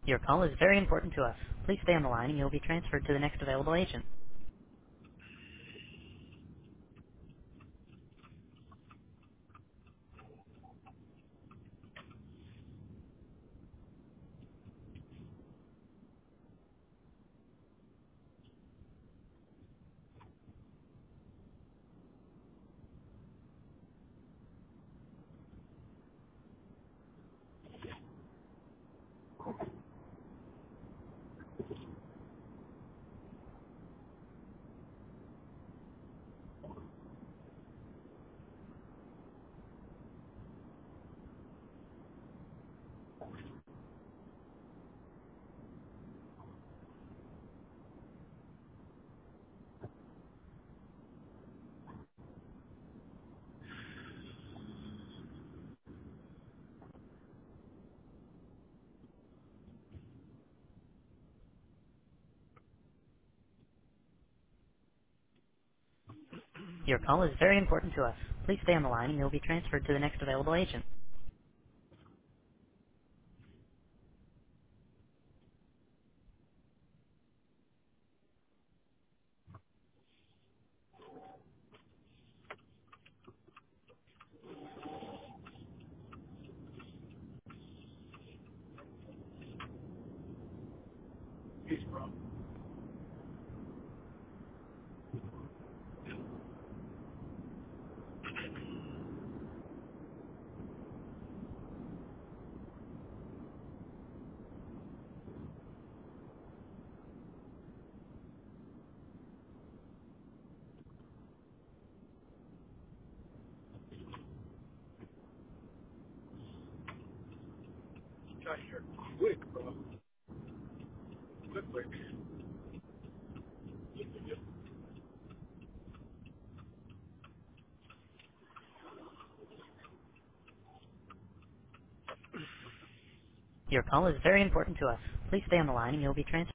Your call is very important to us. Please stay on the line and you'll be transferred to the next available agent. Your call is very important to us. Please stay on the line and you'll be transferred to the next available agent. Peace, bro. Got here quick, bro. Quick. Your call is very important to us. Please stay on the line and you'll be transferred.